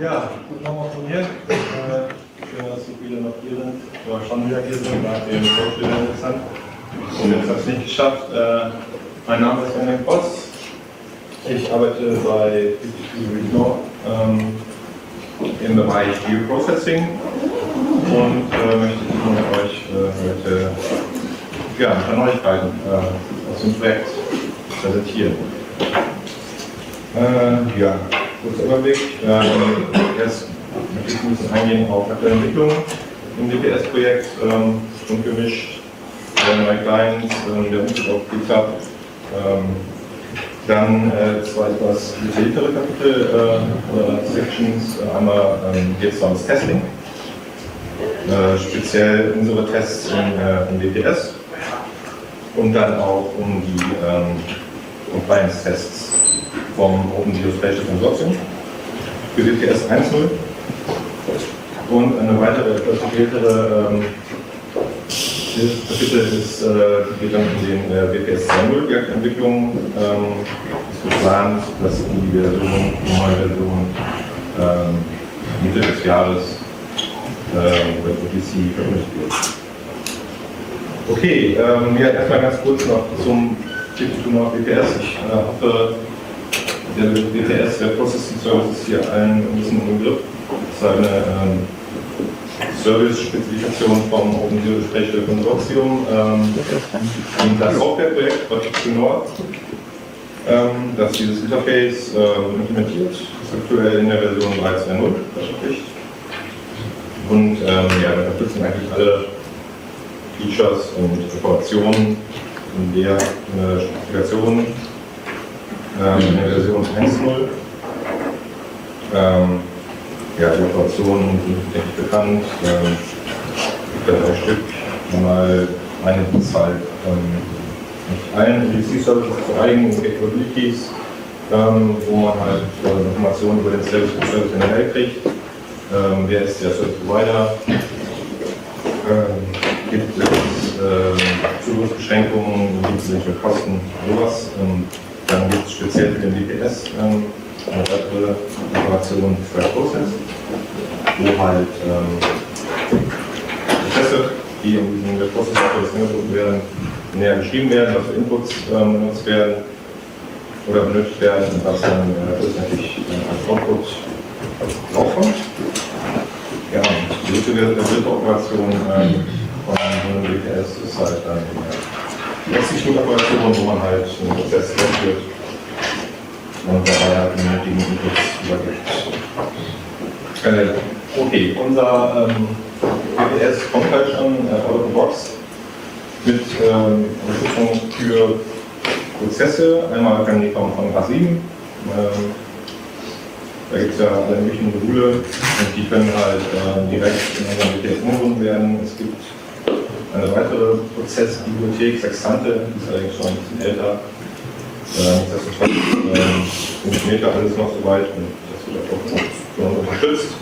Ja, guten Morgen auch von mir. Schön, dass so viele noch hier sind. Oder schon wieder hier sind, nach dem Vorstellen interessant. Und jetzt habe ich es nicht geschafft. Mein Name ist Henrik Voss. Ich arbeite bei PTT Nord im Bereich Geoprocessing und möchte Ihnen mit euch heute ein paar Neuigkeiten aus dem Projekt präsentieren. Kurzer Überblick. Jetzt möchte ich ein bisschen eingehen auf aktuelle Entwicklungen im DPS-Projekt, und gemischt, neue Clients, der Umzug auf GitHub. Dann zwei etwas detailliertere Kapitel oder Sections. Einmal geht es ums Testing, speziell unsere Tests im DPS und dann auch um die Compliance-Tests vom Open Geospatial Consortium für WPS 1.0 und eine weitere etwas detailliertere Kapitel geht dann in den WPS 2.0 Projektentwicklung. Es ist geplant, dass die neue Version Mitte des Jahres bei OTC veröffentlicht wird. Okay, erstmal ganz kurz noch zum PTT Nord WPS. Ich hoffe, der WPS, der Processing Service, ist hier allen ein bisschen im Begriff. Das ist eine Service-Spezifikation vom Open Geospatial Consortium, das Softwareprojekt bei PTT Nord, das dieses Interface implementiert, ist aktuell in der Version 3.2.0 veröffentlicht. Und wir unterstützen eigentlich alle Features und Informationen in der Spezifikation in der Version 1.0. Die Operationen sind, denke ich, bekannt. Es gibt ein Stück, einmal eine ist halt nicht allen EDC-Services zu eigenen Capabilities, wo man halt Informationen über den Service generell kriegt. Wer ist der Service Provider? Gibt es Zugriffsbeschränkungen, gibt es welche Kosten, sowas. Dann gibt es speziell für den DPS eine weitere Operation Track Process, wo halt Prozesse, die in der Prozess angeboten werden, näher beschrieben werden, was für Inputs benutzt werden oder benötigt werden und was dann letztendlich als Output draufkommt. Ja, und die dritte Operation von einem DPS ist halt dann die Execute-Operation, wo man halt einen Prozess durchführt und dabei halt die nötigen Inputs übergibt. Okay, unser DPS kommt halt schon out of the box mit Unterstützung für Prozesse. Einmal kann die kommen von RAS7. Da gibt es ja alle möglichen Module und die können halt direkt in unserem DPS umgebunden werden. Es gibt eine weitere Prozessbibliothek, Sextante, die ist allerdings schon ein bisschen älter. Nichtsdestotrotz funktioniert da alles noch so weit und das wird auch von uns unterstützt.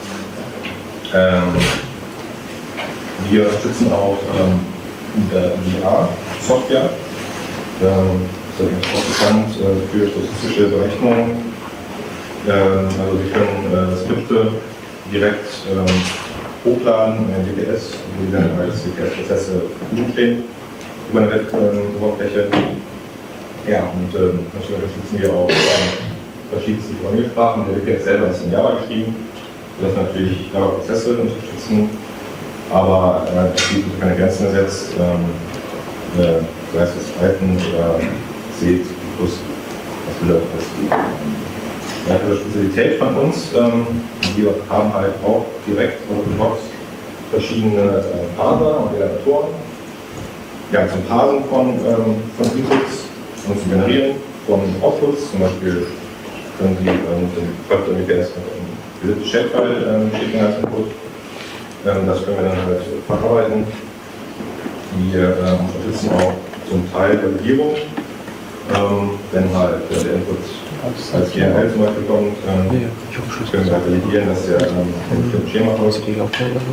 Wir unterstützen auch VR-Software, das ist auch bekannt für statistische Berechnungen. Also wir können Skripte direkt hochladen in den DPS, die dann als DPS-Prozesse stehen über eine Web-Oberfläche. Ja, und natürlich unterstützen wir auch verschiedenste Programmiersprachen. Der DPS selber ist in Java geschrieben, sodass natürlich Java-Prozesse unterstützen, aber es gibt keine Grenzen gesetzt, sei es das Python oder C++, was will das? Weitere Spezialität von uns, wir haben halt auch direkt out of the box verschiedene Parser und Generatoren. Ja, zum Parsen von Inputs und zum Generieren von Outputs, zum Beispiel können Sie den WPS mit Shapefile schicken als Input. Das können wir dann halt verarbeiten. Wir unterstützen auch zum Teil Validierung, wenn halt der Input als GNL zum Beispiel kommt, können wir validieren, dass der ein Schema folgt. Ja,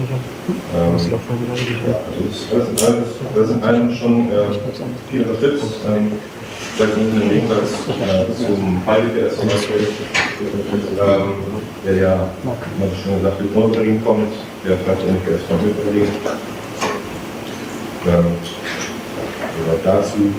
also das sind allen schon viel unterstützt. Vielleicht im Gegensatz zum Fall-WPS zum Beispiel, der ja, wie man schon gesagt, mit Monoberlin kommt, der vielleicht auch nicht erst von Mitberlin. Dazu.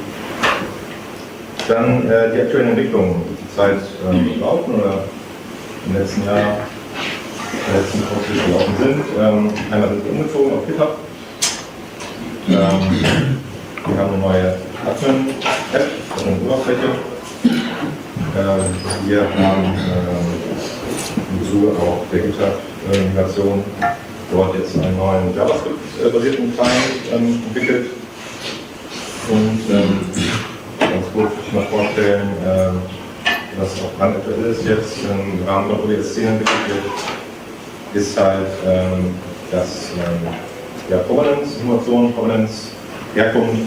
Dann die aktuellen Entwicklungen, die zurzeit laufen oder im letzten Jahr, letzten Prozess gelaufen sind. Einmal sind wir umgezogen auf GitHub. Wir haben eine neue Admin-App und eine Oberfläche. Wir haben im Zuge auch der GitHub-Migration dort jetzt einen neuen JavaScript-basierten Client entwickelt. Und ganz kurz würde ich mal vorstellen, was auch brandaktuell ist jetzt im Rahmen von ODS 10 entwickelt wird, ist halt, dass ja, Provenance, Informationen, Provenance, Herkunft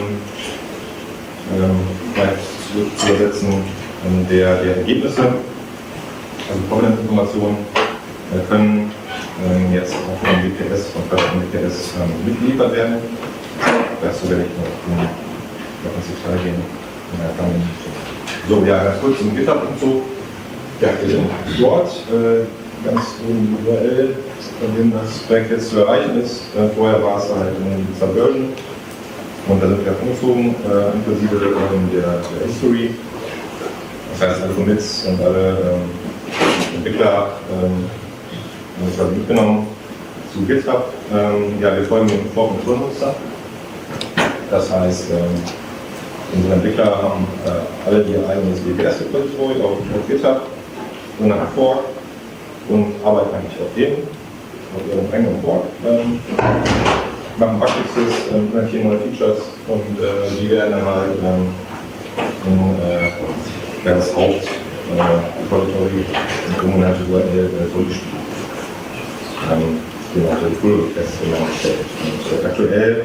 vielleicht zu übersetzen der Ergebnisse, also Provenance-Informationen können jetzt auch von WPS, von verschiedenen WPS mitgeliefert werden. Dazu werde ich noch ins Detail gehen. So, ja, ganz kurz zum GitHub-Umzug. Ja, wir sind dort ganz individuell, von dem das Projekt jetzt zu erreichen ist. Vorher war es halt in Subversion und da sind wir umgezogen, inklusive der History. Das heißt, alle Commits und alle Entwickler haben uns quasi mitgenommen zu GitHub. Ja, wir folgen dem Fork-und-Muster. Das heißt, unsere Entwickler haben alle ihr eigenes WPS-Repository auf GitHub und nach Fork und arbeiten eigentlich auf ihrem eigenen Fork. Machen Bugfixes, implementieren neue Features und die werden dann halt in das Haupt-Repository in Kommunikation zurückgespielt. Genau, die Pull-Requests und aktuell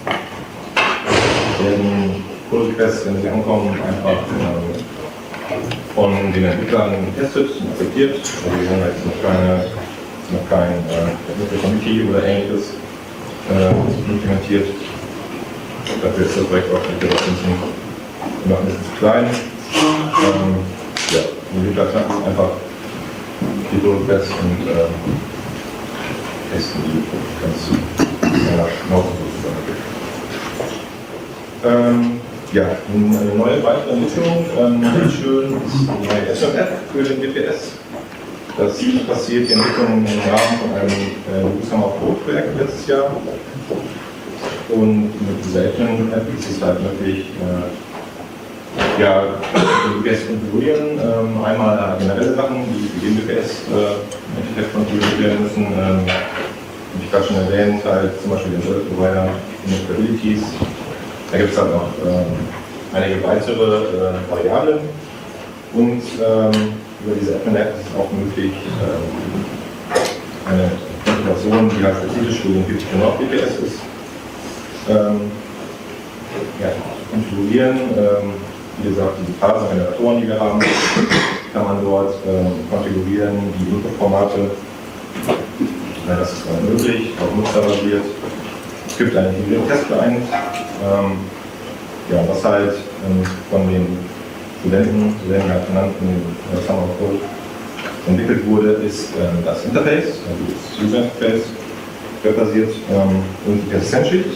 werden Pull-Requests, wenn sie ankommen, einfach von den Entwicklern getestet und akzeptiert. Also wir haben jetzt noch kein Committee oder ähnliches implementiert. Dafür ist das Projekt auch noch ein bisschen zu klein. Ja, die Entwickler knacken einfach die Pull-Requests und testen die ganz Schnauze sozusagen. Ja, eine neue weitere Entwicklung, schön ist die neue SM-App für den WPS. Das passiert die Entwicklung im Rahmen von einem Summer Code Projekt letztes Jahr. Und mit dieser SM-App ist es halt möglich, ja, WPS konfigurieren. Einmal generelle Sachen, die für den WPS konfiguriert werden müssen. Wie ich gerade schon erwähnt, halt zum Beispiel den Service Provider, Instabilities. Da gibt es halt noch einige weitere Variablen und über diese App-App ist es auch möglich, eine Konfiguration, die halt spezifisch für den WPS ist, ja, konfigurieren. Wie gesagt, diese Parser-Generatoren, die wir haben, kann man dort konfigurieren, die Input-Formate. Das ist dann möglich, auch nutzerbasiert. Es gibt einen Test-Client, ja, was halt von den Studenten halt genannten Summer Code entwickelt wurde, ist das Interface, also das User-Interface, webbasiert und die Persistentschicht.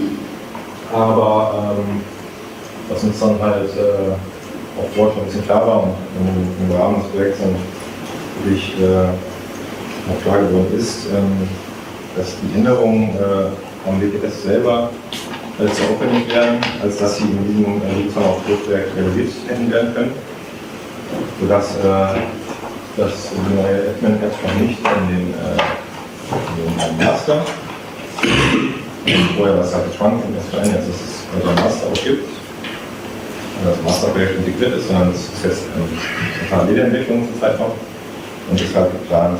Aber was uns dann halt auch vorher schon ein bisschen klar war und im Rahmen des Projekts dann wirklich noch klar geworden ist, dass die Änderungen am WPS selber als so aufwendig werden, als dass sie in diesem Projekt realisiert werden können, sodass die neue Admin-App noch nicht in den Master, vorher war es halt Trunk und das verändert, dass es also ein Master auch gibt, das Masterprojekt integriert ist, sondern es ist jetzt eine parallele Entwicklung zur Zeit noch und ist halt geplant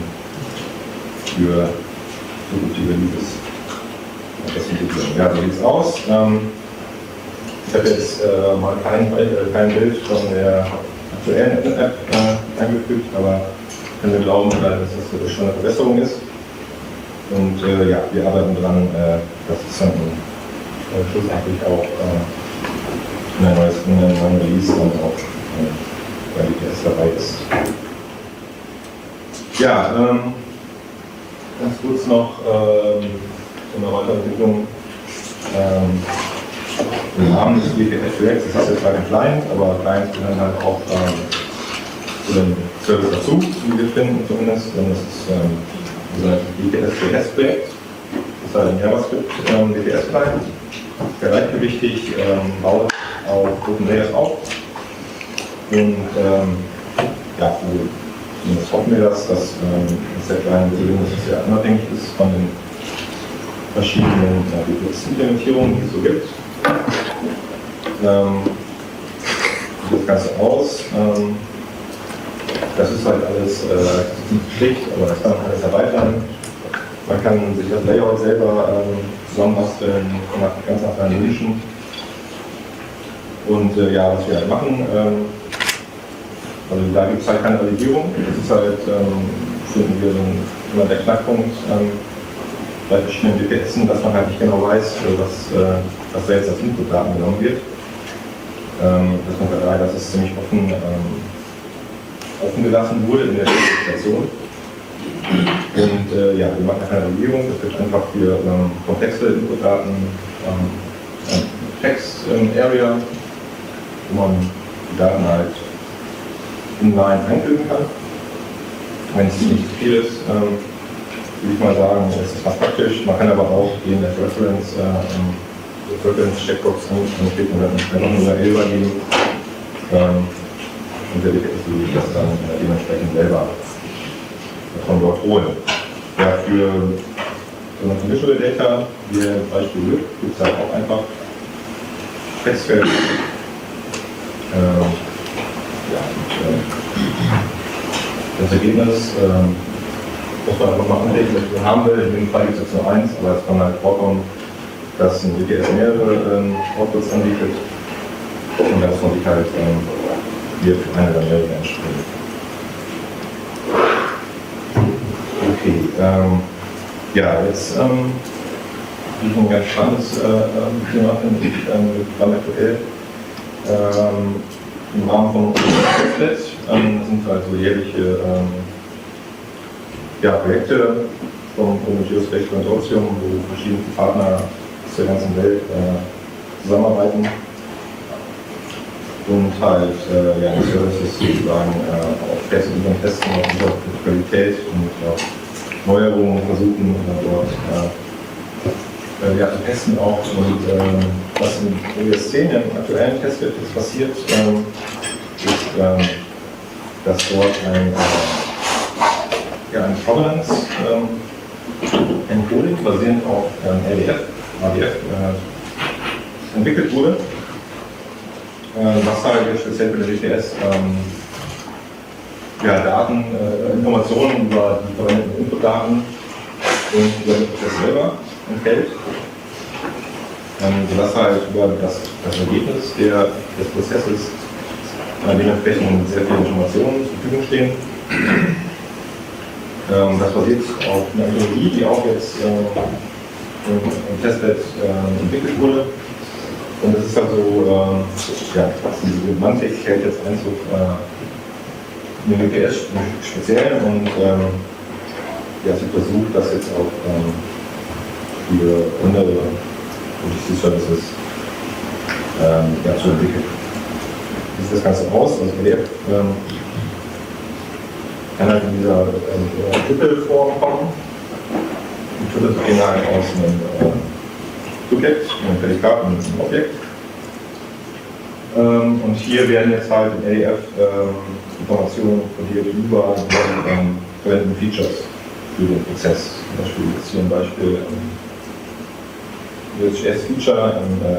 für zukünftige Releases. Ja, so sieht es aus. Ich habe jetzt mal kein Bild von der aktuellen App eingefügt, aber wir glauben, dass das schon eine Verbesserung ist. Und ja, wir arbeiten daran, dass es dann schlussendlich auch in einem neuen Release dann auch bei WPS dabei ist. Ja, ganz kurz noch in der Weiterentwicklung im Rahmen des WPF-Projekts. Das ist jetzt halt ein Client, aber Clients gehören halt auch zu dem Service dazu, wie wir finden zumindest. Und das ist unser WPS-Projekt. Das ist halt ein JavaScript WPS-Client. Der gleichgewichtig baut auf Open Layers auf. Und ja, zumindest hoffen wir, dass der kleine Bewegung sehr unabhängig ist von den verschiedenen WPS-Implementierungen, die es so gibt. Wie das Ganze aus? Das ist halt alles nicht schlicht, aber das kann man alles erweitern. Man kann sich das Layout selber zusammenbasteln, ganz nach seinen Wünschen. Und ja, was wir halt machen, also da gibt es halt keine Validierung. Das ist halt, finden wir immer der Knackpunkt bei verschiedenen WPSen, dass man halt nicht genau weiß, was da jetzt als Inputdaten genommen wird. Das kommt daher, dass es ziemlich offen gelassen wurde in der Spezifikation. Und ja, wir machen keine Validierung. Es gibt einfach für komplexe Inputdaten Text-Area, wo man die Daten halt inline einfügen kann. Wenn es nicht zu viel ist, würde ich mal sagen, ist es fast praktisch. Man kann aber auch den Reference Checkbox anklicken und dann einfach nur URL übergeben und der DPS das dann dementsprechend selber von dort holen. Ja, für Visual Data, wie zum Beispiel WIP, gibt es halt auch einfach Textfeld. Das Ergebnis muss man einfach mal anlegen, was man haben will. In dem Fall gibt es jetzt nur eins, aber es kann halt vorkommen, dass ein WPS mehrere Outputs anbietet und dass man sich halt hier für eine oder mehrere entspringt. Okay, ja, jetzt ich ein ganz spannendes Thema finde ich gerade aktuell. Im Rahmen von Testnet sind also jährliche Projekte vom Open Geospatial Konsortium, wo verschiedene Partner aus der ganzen Welt zusammenarbeiten und halt die Services sozusagen auf Testen auf Qualität und auf Neuerungen versuchen dort zu testen auch. Und was im OS10 im aktuellen Testbed jetzt passiert, ist, dass dort ein Provenance Encoding basierend auf ADF entwickelt wurde. Was halt jetzt speziell für den WPS Daten, Informationen über die verwendeten Inputdaten und über den Prozess selber enthält, sodass halt über das Ergebnis des Prozesses dementsprechend sehr viele Informationen zur Verfügung stehen. Das basiert auf einer Technologie, die auch jetzt im Testbed entwickelt wurde. Und es ist also, diese Semantik hält jetzt Einzug in den WPS speziell und sie versucht das jetzt auch für andere OTC-Services zu entwickeln. Wie sieht das Ganze aus? Also PDF kann halt in dieser Tuple-Form kommen. Die Tuple bestehen halt aus einem Subjekt, einem Prädikat und einem Objekt. Und hier werden jetzt halt im ADF Informationen kodiert über die verwendeten Features für den Prozess. Zum Beispiel ist hier ein Beispiel USGS-Feature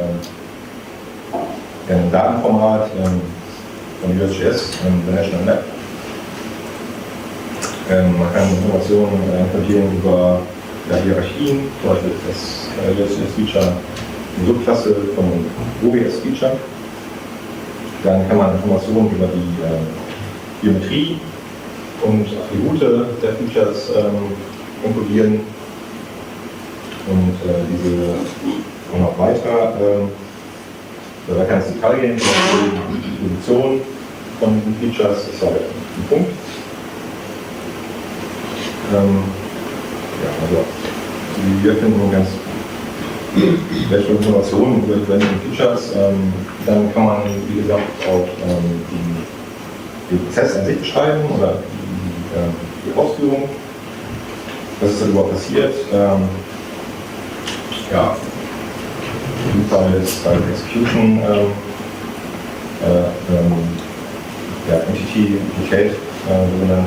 in einem Datenformat von USGS, der National Map. Man kann Informationen kodieren über Hierarchien, zum Beispiel ist das USGS-Feature eine Subklasse von OBS-Feature. Dann kann man Informationen über die Geometrie und Attribute der Features enkodieren und diese und noch weiter. Da kann es Detail gehen, zum Beispiel die Position von den Features ist halt ein Punkt. Ja, also wir finden ganz welche Informationen über die Features, dann kann man, wie gesagt, auch den Prozess an sich beschreiben oder die Ausführung, was ist da überhaupt passiert. Ja, in diesem Fall ist halt Execution, ja, Entity Duplicate genannt,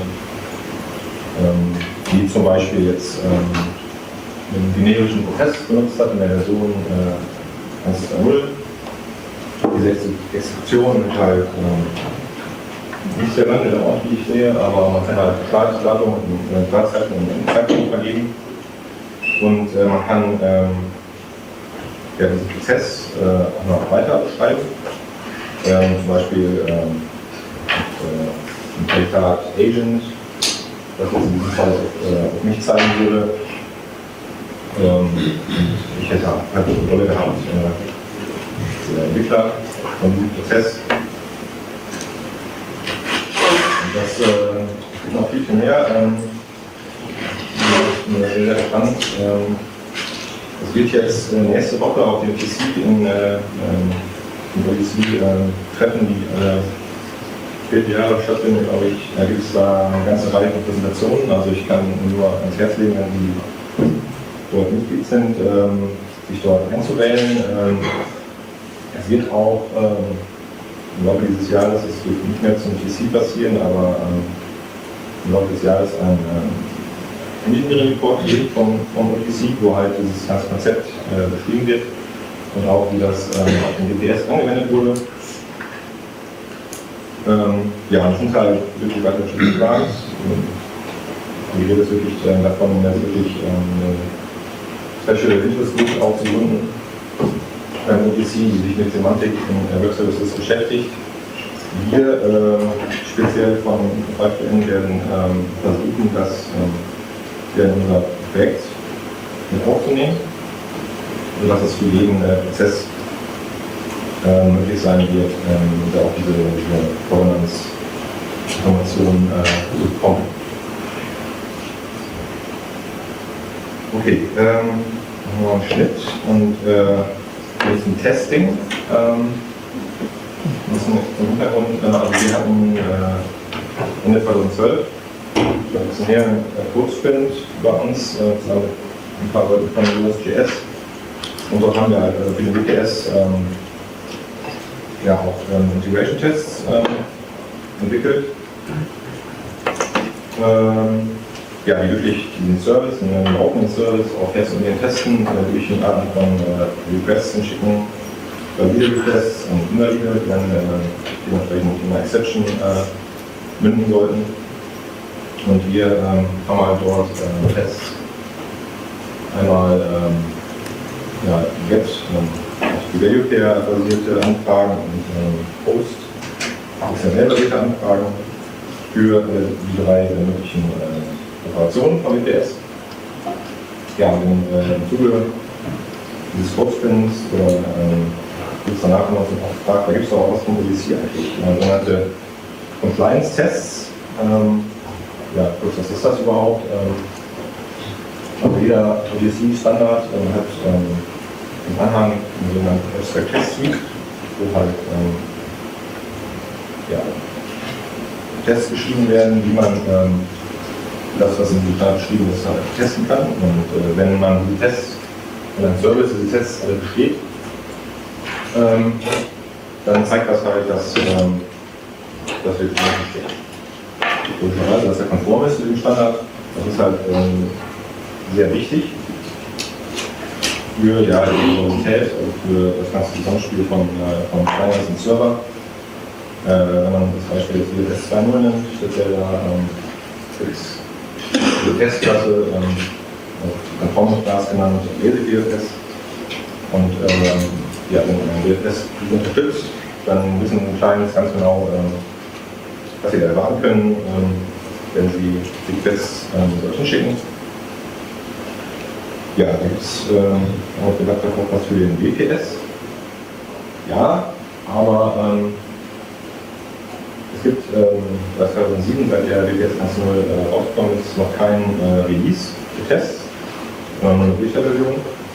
die zum Beispiel jetzt einen generischen Prozess benutzt hat in der Version 1.0. Diese Exekution wird halt nicht sehr lange dauert, wie ich sehe, aber man kann halt Startdatum und Startzeiten und Endzeitpunkt vergeben. Und man kann ja, diesen Prozess auch noch weiter beschreiben. Zum Beispiel ein Prädikat Agent, das jetzt in diesem Fall auf mich zeigen würde. Ich hätte halt die Rolle gehabt, der Entwickler von diesem Prozess. Und das ist noch viel mehr. Sehr, sehr spannend. Es wird jetzt nächste Woche auf dem PC in ODC Treffen, die 4 Jahre stattfinden, glaube ich. Da gibt es da eine ganze Reihe von Präsentationen. Also ich kann nur ans Herz legen, wenn die dort Mitglied sind, sich dort einzuwählen. Es wird auch im Laufe dieses Jahres, es wird nicht mehr zum TC passieren, aber im Laufe des Jahres ein Engineering Report geben vom OTC, wo halt dieses ganze Konzept beschrieben wird und auch wie das auf den DPS angewendet wurde. Ja, das sind halt wirklich weitere Schritte geplant. Die Rede ist wirklich davon, dass wirklich Special Interest Group aufzugründen beim OTC, die sich mit Semantik in Web Services beschäftigt. Wir speziell von VPN werden versuchen, das in unser Projekt mit aufzunehmen, sodass es für jeden Prozess möglich sein wird, da auch diese Governance-Informationen zu bekommen. Okay, machen wir einen Schnitt und jetzt ein Testing. Das ist im Hintergrund, also wir hatten Ende 2012 einen Code-Sprint bei uns zusammen mit ein paar Leuten von USGS und dort haben wir halt für den WPS ja auch Integration-Tests entwickelt. Ja, die wirklich diesen Service, einen laufenden Service auf Testunternehmen testen, durch eine Art von Requests schicken, valide Requests und invalide, die dann dementsprechend in einer Exception münden sollten. Und wir haben halt dort Tests. Einmal ja, Get, die Value Pair basierte Anfragen und Post, XML-basierte Anfragen für die 3 möglichen Operationen von WPS. Ja, und im Zuge dieses Code-Sprints gibt es danach noch einen Auftrag, da gibt es auch was von ODC eigentlich, sogenannte Compliance-Tests. Ja, kurz, was ist das überhaupt? Also jeder ODC-Standard hat im Anhang einen sogenannten Abstract Test Suite, wo halt ja, Tests geschrieben werden, wie man das, was in diesem Standard beschrieben ist, halt testen kann. Und wenn man die Tests, wenn ein Service diese Tests alle besteht, dann zeigt das halt, dass das wirklich steht. Logischerweise, dass er konform ist mit dem Standard, das ist halt sehr wichtig für ja, die Universität, also für das ganze Zusammenspiel von Clients und Server. Wenn man das Beispiel jetzt WPS 2.0 nimmt, speziell da gibt es diese Testklasse, Conformance Class genannt, Basic WPS. Und ja, wenn man WPS unterstützt, dann wissen Clients ganz genau, was sie da erwarten können, wenn sie Requests dorthin schicken. Ja, da gibt es auch gesagt, auch was für den WPS. Ja, aber es gibt seit 2007, seit der WPS 1.0 rausgekommen ist, noch kein Release für Tests, Beta-Version.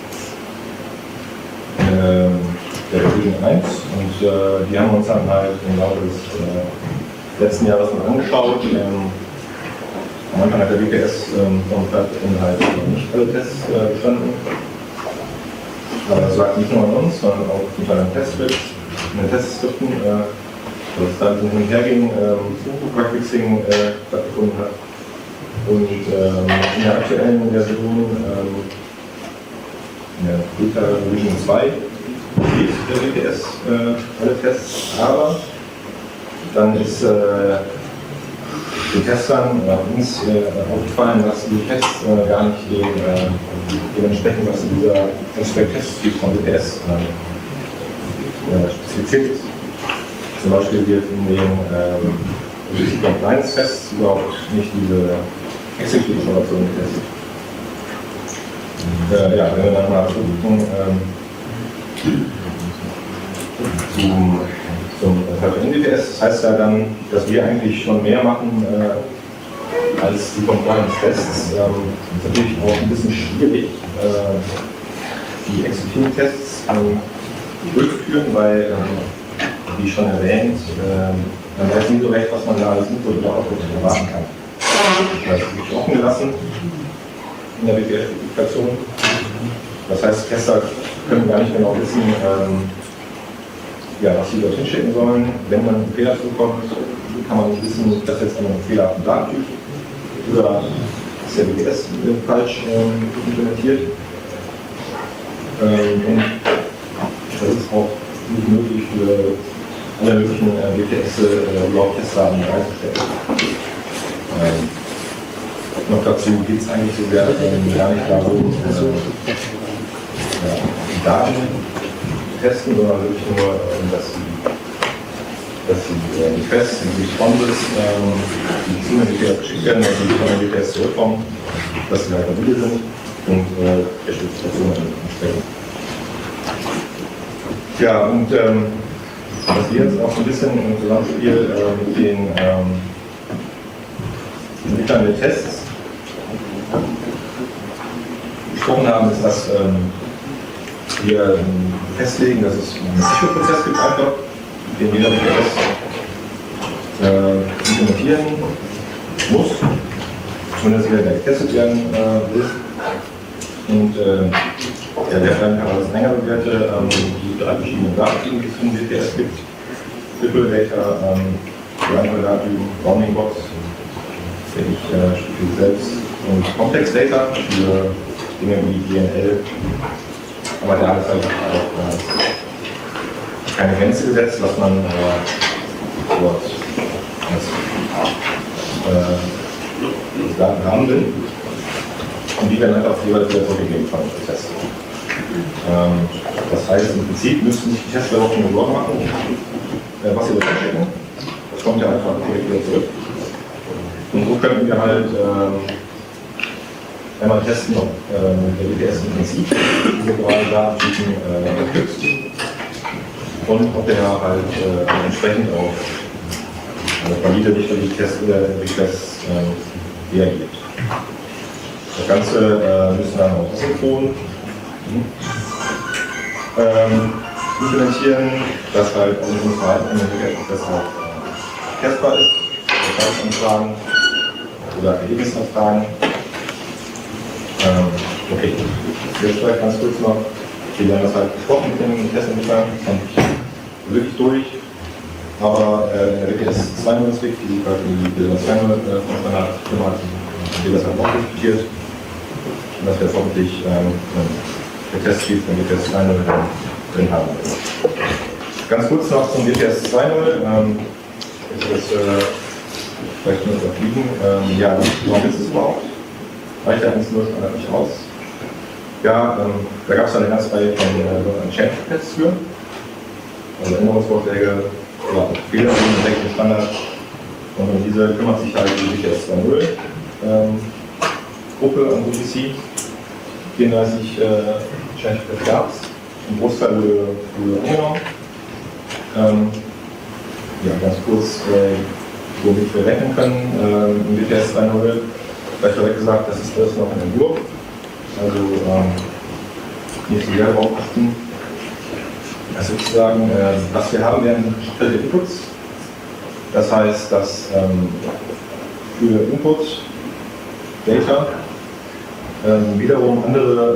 Der Version 1 und die haben wir uns dann halt im Laufe des letzten Jahres mal angeschaut. Am Anfang hat der WPS vom Inhalt nicht alle Tests bestanden. Aber das lag nicht nur an uns, sondern auch zum Teil an Testskripten, dass es dann hin und her ging, Bugfixing stattgefunden hat. Und in der aktuellen Version, in der Beta Version 2, geht der WPS alle Tests, aber dann ist den Testern uns aufgefallen, dass die Tests gar nicht dementsprechend, was in dieser Test von WPS spezifiziert ist. Zum Beispiel wird in den Compliance-Tests überhaupt nicht diese Execute-Information getestet. Ja, wenn wir dann mal gucken zum VPN-WPS, das heißt ja dann, dass wir eigentlich schon mehr machen als die Compliance-Tests. Das ist natürlich auch ein bisschen schwierig, die Execute-Tests durchzuführen, weil, wie schon erwähnt, man weiß nicht so recht, was man da als Input oder Output erwarten kann. Das ist offen gelassen in der WPF-Applikation. Das heißt, Tester können gar nicht genau wissen, ja, was sie dorthin schicken sollen. Wenn dann ein Fehler zukommt, kann man nicht wissen, dass jetzt ein fehlerhaften Datentyp oder ist der WPS falsch implementiert. Und das ist auch nicht möglich für alle möglichen WPS überhaupt Testdaten bereitzustellen. Noch dazu geht es eigentlich so sehr gar nicht darum, Daten testen, sondern wirklich nur, dass die Requests, die Responses, die zu den WPS geschickt werden, dass die von den WPS zurückkommen, dass sie halt valide sind und der Spezifikation entsprechen. Ja, und was wir jetzt auch so ein bisschen im Zusammenspiel mit den Entwicklern der Tests gesprochen haben, ist, dass wir festlegen, dass es einen Sicherungsprozess gibt, einfach, den jeder WPS implementieren muss, zumindest wenn er getestet werden will. Und ja, der dann kann man das länger bewerte, die drei verschiedenen Datentypen, die es für den WPS gibt: Triple Data, Granular Datentypen, Bounding Box, für selbst, und Complex Data für Dinge wie DNL. Aber da ist halt auch keine Grenze gesetzt, was man dort als Daten haben will. Und die werden einfach jeweils wieder zurückgegeben von den Tests. Das heißt, im Prinzip müssten sich die Tester auch schon Sorgen machen, was sie dort schicken. Das kommt ja einfach direkt wieder zurück. Und so könnten wir halt einmal testen, ob der WPS im Prinzip diese drei Datentypen unterstützt und ob der halt entsprechend auf valide richtige Requests reagiert. Das Ganze müssen wir dann auch asynchron implementieren, dass halt unsere Verhalten in der Prozess halt testbar ist, Anfragen oder Ergebnisanfragen. Okay, jetzt vielleicht ganz kurz noch, wir haben das halt besprochen mit den Testentwicklern, das ist nicht wirklich durch, aber der WPS 2.0 ist wichtig, die Version 2.0 von Standardfirma hat, wir das halt auch diskutiert, und dass wir jetzt hoffentlich der Testschrieb von WPS 2.0 drin haben. Ganz kurz noch zum WPS 2.0, ist das vielleicht nur überfliegen. Ja, warum ist es überhaupt? Reicht der 1.0 Standard nicht aus? Ja, da gab es eine ganze Reihe von Change-Pads für. also Änderungsvorschläge oder Fehler im technischen Standard. Und um diese kümmert sich halt die WPS 2.0 Gruppe an UTC. 34 Change-Requests gab es. Ein Großteil wurde angenommen. Ja, ganz kurz, womit wir rechnen können im WPS 2.0. Vielleicht vorweg gesagt, das ist alles noch ein Entwurf. Also nicht so sehr darauf achten. Also sozusagen, was wir haben, werden gesplittelte Inputs. Das heißt, dass für Input Data wiederum andere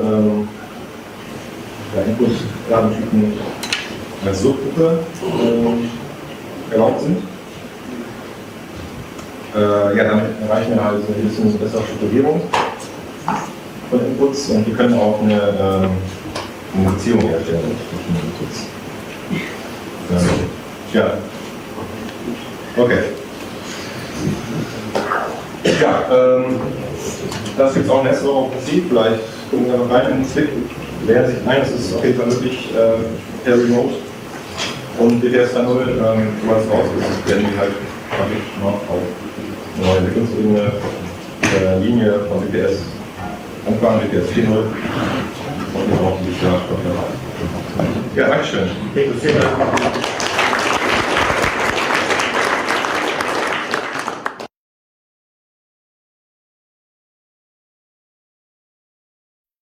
Input-Datentypen als Subgruppe erlaubt sind. Ja, damit erreichen wir halt ein bisschen bessere Strukturierung von Inputs und wir können auch eine Beziehung herstellen zwischen Inputs. Ja. Okay. Ja, das gibt es auch nächste Woche im Prinzip. Vielleicht gucken wir noch rein in den Stick. Lernen sich ein, das ist auf jeden Fall möglich per Remote. Und WPS 2.0, sobald es raus ist, werden wir halt noch auf eine neue Entwicklungsebene Linie von WPS anfangen, WPS 4.0. Und wir brauchen die Startstoffe. Ja, Dankeschön. Vielen Dank.